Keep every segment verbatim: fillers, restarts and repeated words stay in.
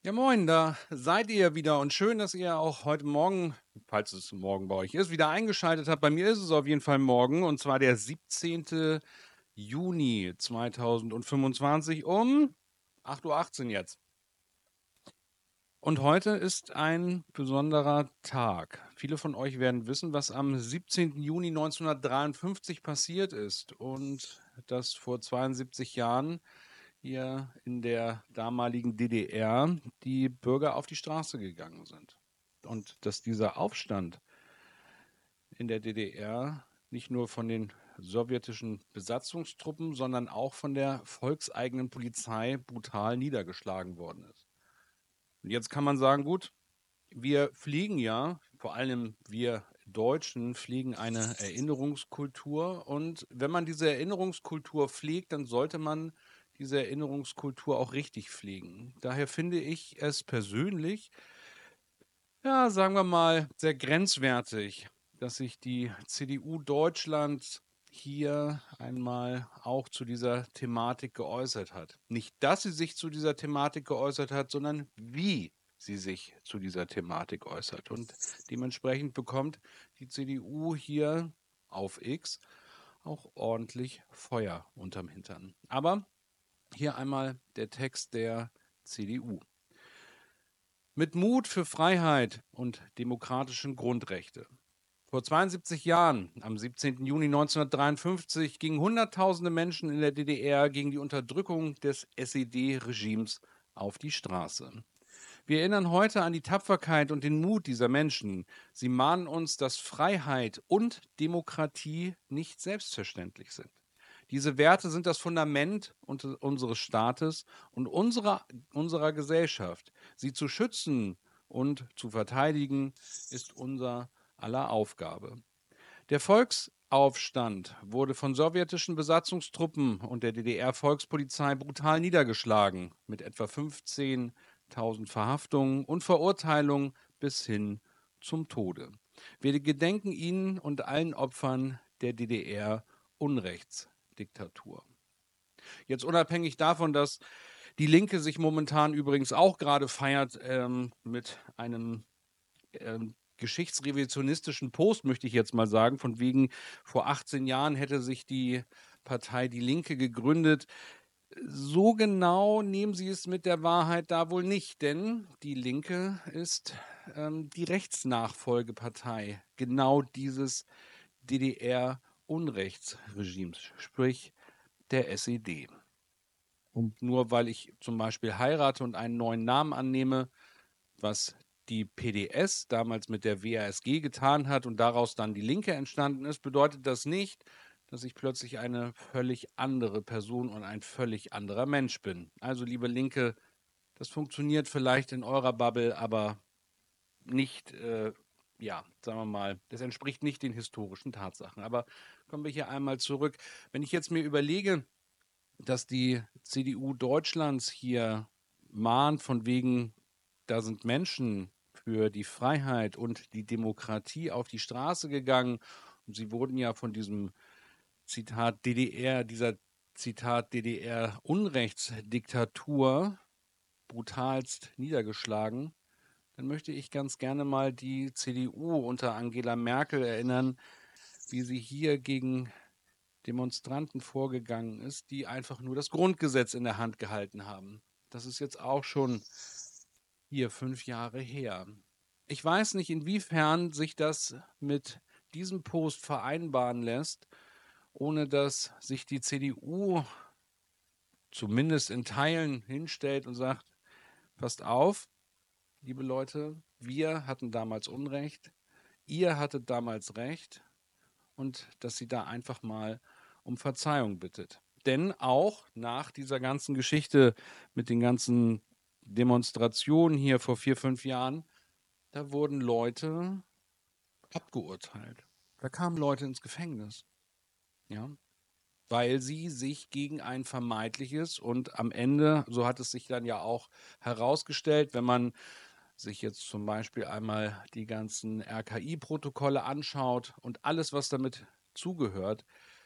Ja, moin, da seid ihr wieder und schön, dass ihr auch heute Morgen, falls es morgen bei euch ist, wieder eingeschaltet habt. Bei mir ist es auf jeden Fall morgen und zwar der siebzehnte Juni zweitausendfünfundzwanzig um acht Uhr achtzehn jetzt. Und heute ist ein besonderer Tag. Viele von euch werden wissen, was am siebzehnten Juni neunzehnhundertdreiundfünfzig passiert ist und dass vor zweiundsiebzig Jahren hier in der damaligen D D R die Bürger auf die Straße gegangen sind. Und dass dieser Aufstand in der D D R nicht nur von den sowjetischen Besatzungstruppen, sondern auch von der volkseigenen Polizei brutal niedergeschlagen worden ist. Und jetzt kann man sagen, gut, wir pflegen ja, vor allem wir Deutschen pflegen eine Erinnerungskultur. Und wenn man diese Erinnerungskultur pflegt, dann sollte man diese Erinnerungskultur auch richtig pflegen. Daher finde ich es persönlich, ja, sagen wir mal, sehr grenzwertig, dass sich die C D U Deutschlands hier einmal auch zu dieser Thematik geäußert hat. Nicht, dass sie sich zu dieser Thematik geäußert hat, sondern wie sie sich zu dieser Thematik äußert. Und dementsprechend bekommt die C D U hier auf X auch ordentlich Feuer unterm Hintern. Aber hier einmal der Text der C D U. Mit Mut für Freiheit und demokratischen Grundrechte. Vor zweiundsiebzig Jahren, am siebzehnten Juni neunzehnhundertdreiundfünfzig, gingen Hunderttausende Menschen in der D D R gegen die Unterdrückung des S E D-Regimes auf die Straße. Wir erinnern heute an die Tapferkeit und den Mut dieser Menschen. Sie mahnen uns, dass Freiheit und Demokratie nicht selbstverständlich sind. Diese Werte sind das Fundament unseres Staates und unserer, unserer Gesellschaft. Sie zu schützen und zu verteidigen, ist unser aller Aufgabe. Der Volksaufstand wurde von sowjetischen Besatzungstruppen und der D D R-Volkspolizei brutal niedergeschlagen, mit etwa fünfzehntausend Verhaftungen und Verurteilungen bis hin zum Tode. Wir gedenken ihnen und allen Opfern der D D R-Unrechtsdiktatur. Jetzt unabhängig davon, dass die Linke sich momentan übrigens auch gerade feiert ähm, mit einem ähm, geschichtsrevisionistischen Post, möchte ich jetzt mal sagen, von wegen vor achtzehn Jahren hätte sich die Partei Die Linke gegründet. So genau nehmen sie es mit der Wahrheit da wohl nicht, denn die Linke ist ähm, die Rechtsnachfolgepartei genau dieses D D R-Unrechtsregimes, sprich der S E D. Und nur weil ich zum Beispiel heirate und einen neuen Namen annehme, was die P D S damals mit der W A S G getan hat und daraus dann die Linke entstanden ist, bedeutet das nicht, dass ich plötzlich eine völlig andere Person und ein völlig anderer Mensch bin. Also, liebe Linke, das funktioniert vielleicht in eurer Bubble, aber nicht, äh, ja, sagen wir mal, das entspricht nicht den historischen Tatsachen. Aber kommen wir hier einmal zurück. Wenn ich jetzt mir überlege, dass die C D U Deutschlands hier mahnt, von wegen, da sind Menschen für die Freiheit und die Demokratie auf die Straße gegangen. Und sie wurden ja von diesem Zitat D D R, dieser Zitat D D R-Unrechtsdiktatur brutalst niedergeschlagen. Dann möchte ich ganz gerne mal die C D U unter Angela Merkel erinnern, wie sie hier gegen Demonstranten vorgegangen ist, die einfach nur das Grundgesetz in der Hand gehalten haben. Das ist jetzt auch schon hier fünf Jahre her. Ich weiß nicht, inwiefern sich das mit diesem Post vereinbaren lässt, ohne dass sich die C D U zumindest in Teilen hinstellt und sagt, passt auf, liebe Leute, wir hatten damals Unrecht, ihr hattet damals Recht, und dass sie da einfach mal um Verzeihung bittet. Denn auch nach dieser ganzen Geschichte mit den ganzen Demonstrationen hier vor vier, fünf Jahren, da wurden Leute abgeurteilt. Da kamen Leute ins Gefängnis, ja, weil sie sich gegen ein vermeintliches und am Ende, so hat es sich dann ja auch herausgestellt, wenn man sich jetzt zum Beispiel einmal die ganzen R K I-Protokolle anschaut und alles, was damit zugehört,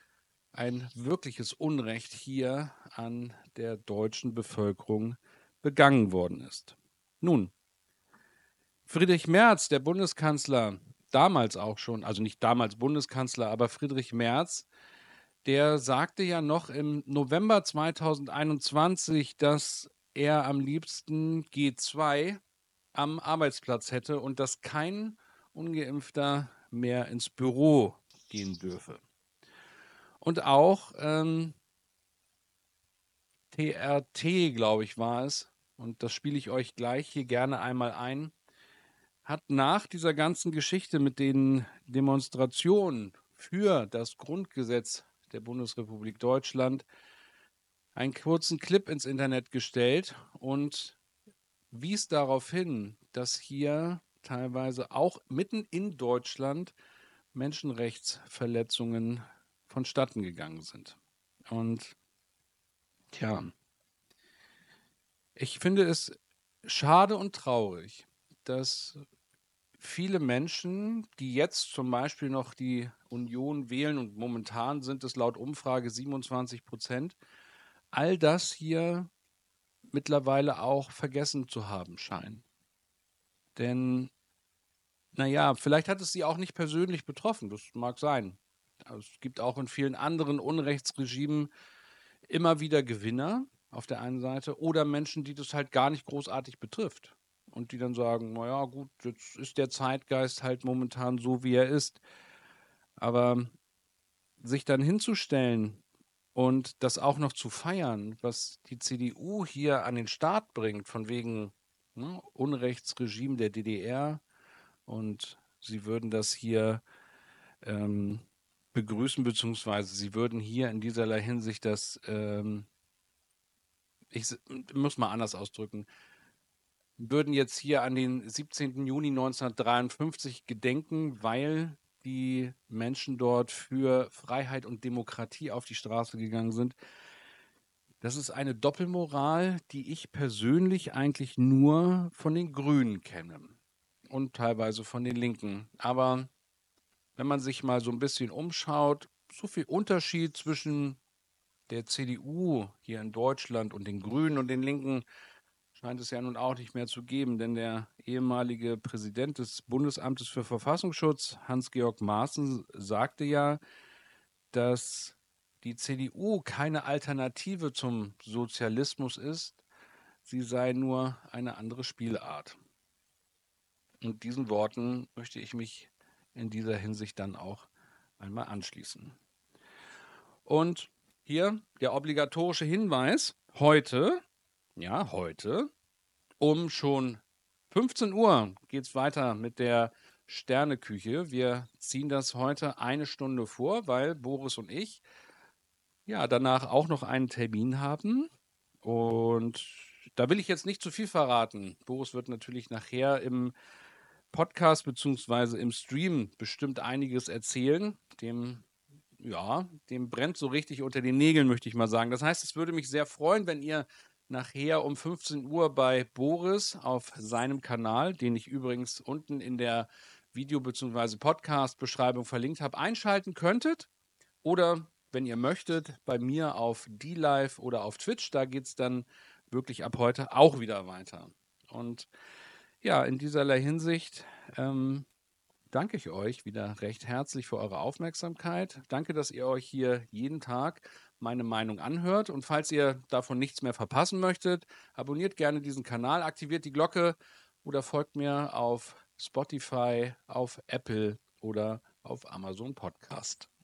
ein wirkliches Unrecht hier an der deutschen Bevölkerung begangen worden ist. Nun, Friedrich Merz, der Bundeskanzler, damals auch schon, also nicht damals Bundeskanzler, aber Friedrich Merz, der sagte ja noch im November zweitausendeinundzwanzig, dass er am liebsten G zwei am Arbeitsplatz hätte und dass kein Ungeimpfter mehr ins Büro gehen dürfe. Und auch ähm, T R T, glaube ich, war es, und das spiele ich euch gleich hier gerne einmal ein, hat nach dieser ganzen Geschichte mit den Demonstrationen für das Grundgesetz der Bundesrepublik Deutschland einen kurzen Clip ins Internet gestellt und wies darauf hin, dass hier teilweise auch mitten in Deutschland Menschenrechtsverletzungen vonstatten gegangen sind. Und tja, ich finde es schade und traurig, dass viele Menschen, die jetzt zum Beispiel noch die Union wählen, und momentan sind es laut Umfrage siebenundzwanzig Prozent, all das hier mittlerweile auch vergessen zu haben scheinen. Denn, naja, vielleicht hat es sie auch nicht persönlich betroffen, das mag sein. Also es gibt auch in vielen anderen Unrechtsregimen immer wieder Gewinner auf der einen Seite oder Menschen, die das halt gar nicht großartig betrifft. Und die dann sagen, naja, gut, jetzt ist der Zeitgeist halt momentan so, wie er ist. Aber sich dann hinzustellen und das auch noch zu feiern, was die C D U hier an den Start bringt, von wegen ne, Unrechtsregime der D D R, und sie würden das hier ähm, begrüßen, beziehungsweise sie würden hier in dieserlei Hinsicht das, ähm, ich muss mal anders ausdrücken, würden jetzt hier an den siebzehnten Juni neunzehnhundertdreiundfünfzig gedenken, weil die Menschen dort für Freiheit und Demokratie auf die Straße gegangen sind. Das ist eine Doppelmoral, die ich persönlich eigentlich nur von den Grünen kenne und teilweise von den Linken. Aber wenn man sich mal so ein bisschen umschaut, so viel Unterschied zwischen der C D U hier in Deutschland und den Grünen und den Linken scheint es ja nun auch nicht mehr zu geben, denn der ehemalige Präsident des Bundesamtes für Verfassungsschutz, Hans-Georg Maaßen, sagte ja, dass die C D U keine Alternative zum Sozialismus ist, sie sei nur eine andere Spielart. Und diesen Worten möchte ich mich in dieser Hinsicht dann auch einmal anschließen. Und hier der obligatorische Hinweis, heute, ja, heute, um schon fünfzehn Uhr geht es weiter mit der Sterneküche. Wir ziehen das heute eine Stunde vor, weil Boris und ich ja danach auch noch einen Termin haben. Und da will ich jetzt nicht zu viel verraten. Boris wird natürlich nachher im Podcast bzw. im Stream bestimmt einiges erzählen. Dem, ja, dem brennt so richtig unter den Nägeln, möchte ich mal sagen. Das heißt, es würde mich sehr freuen, wenn ihr nachher um fünfzehn Uhr bei Boris auf seinem Kanal, den ich übrigens unten in der Video- bzw. Podcast-Beschreibung verlinkt habe, einschalten könntet. Oder wenn ihr möchtet, bei mir auf D-Live oder auf Twitch, da geht es dann wirklich ab heute auch wieder weiter. Und ja, in dieserlei Hinsicht ähm, danke ich euch wieder recht herzlich für eure Aufmerksamkeit. Danke, dass ihr euch hier jeden Tag meine Meinung anhört. Und falls ihr davon nichts mehr verpassen möchtet, abonniert gerne diesen Kanal, aktiviert die Glocke oder folgt mir auf Spotify, auf Apple oder auf Amazon Podcast.